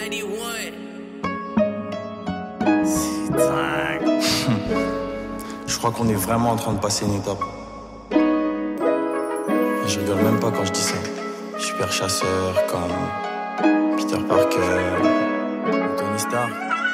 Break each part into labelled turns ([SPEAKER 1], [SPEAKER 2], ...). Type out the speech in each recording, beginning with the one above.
[SPEAKER 1] C'est dingue. Je crois qu'on est vraiment en train de passer une étape. Et je rigole même pas quand je dis ça. Super chasseur comme Peter Parker ou Tony Stark.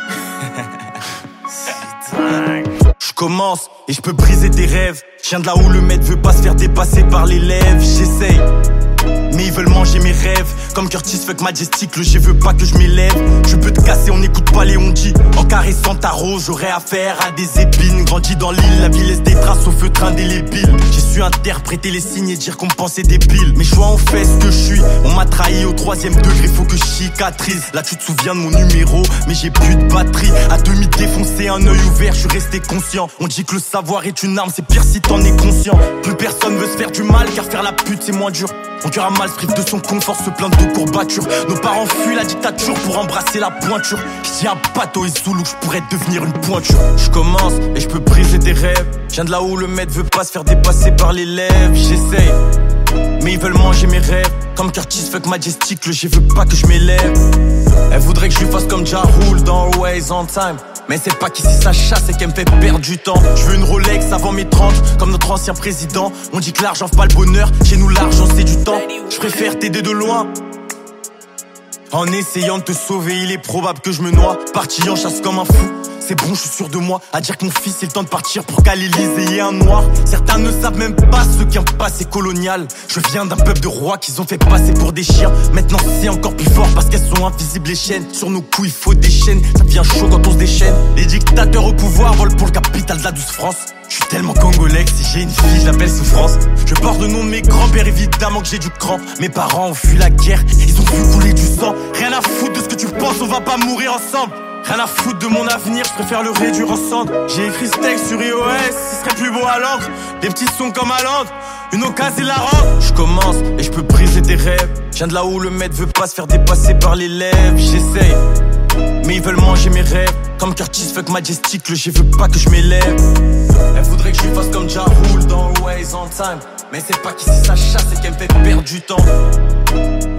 [SPEAKER 1] C'est dingue. Je commence et je peux briser tes rêves. Je viens de là où le maître veut pas se faire dépasser par l'élève. J'essaye, mais ils veulent manger mes rêves. Comme Curtis fuck Majestic, le G veut pas que je m'élève. Je peux te casser, on n'écoute pas les on-dit. En caressant ta rose, j'aurais affaire à des épines. Grandi dans l'île, la vie laisse des traces au feutre indélébile. J'ai su interpréter les signes et dire qu'on me pensait débile. Mes choix ont fait ce que je suis. On m'a trahi au 3e degré, faut que je cicatrise. Là tu te souviens de mon numéro, mais j'ai plus de batterie. À demi défoncé, un œil ouvert, je suis resté conscient. On dit que le savoir est une arme, c'est pire si t'en es conscient. Plus personne veut se faire du mal, car faire la pute c'est moins dur. Mon cœur a mal, se prive de son confort, se plaint de courbatures. Nos parents fuient la dictature pour embrasser la pointure. J'dis à Bateau et Zoulou que j'pourrais devenir une pointure. J'commence et j'peux briser tes rêves. J'viens de là où le maître veut pas se faire dépasser par l'élève. J'essaye, mais ils veulent manger mes rêves. Comme Curtis fuck Majestic, le G veut pas que je m'élève. Elle voudrait que je lui fasse comme Ja Rule dans Always on Time. Mais c'est pas qu'ici ça chasse et qu'elle me fait perdre du temps. Je veux une Rolex avant mes 30, comme notre ancien président. On dit que l'argent fait pas le bonheur, chez nous l'argent c'est du temps. Je préfère t'aider de loin. En essayant de te sauver, il est probable que je me noie. Parti en chasse comme un fou, c'est bon, je suis sûr de moi. À dire que mon fils c'est le temps de partir pour qu'à l'Élysée y ait un noir. Certains ne savent même pas ce qu'un passé colonial. Je viens d'un peuple de rois qu'ils ont fait passer pour des chiens. Maintenant c'est encore plus fort parce qu'elles sont invisibles les chaînes. Sur nos coups il faut des chaînes, ça devient chaud quand on se déchaîne. Les dictateurs au pouvoir volent pour le capital de la douce France. Je suis tellement congolais que si j'ai une fille, je l'appelle Souffrance. Je porte le nom de mes grands-pères, évidemment que j'ai du cran. Mes parents ont fui la guerre, ils ont vu couler du sang. Rien à foutre de ce que tu penses, on va pas mourir ensemble. Rien à foutre de mon avenir, je préfère le réduire en cendres. J'ai écrit ce texte sur iOS, ce serait plus beau à l'encre. Des petits sons comme à Londres, une occasion la rendre. Je commence et je peux briser tes rêves. Je viens de là où le maître veut pas se faire dépasser par l'élève. J'essaye, mais ils veulent manger mes rêves. Comme Curtis fuck Majestic, le G veut pas que je m'élève. Elle voudrait que je lui fasse comme Ja Rule dans Always on Time. Mais c'est pas qu'ici ça chasse et qu'elle me fait perdre du temps.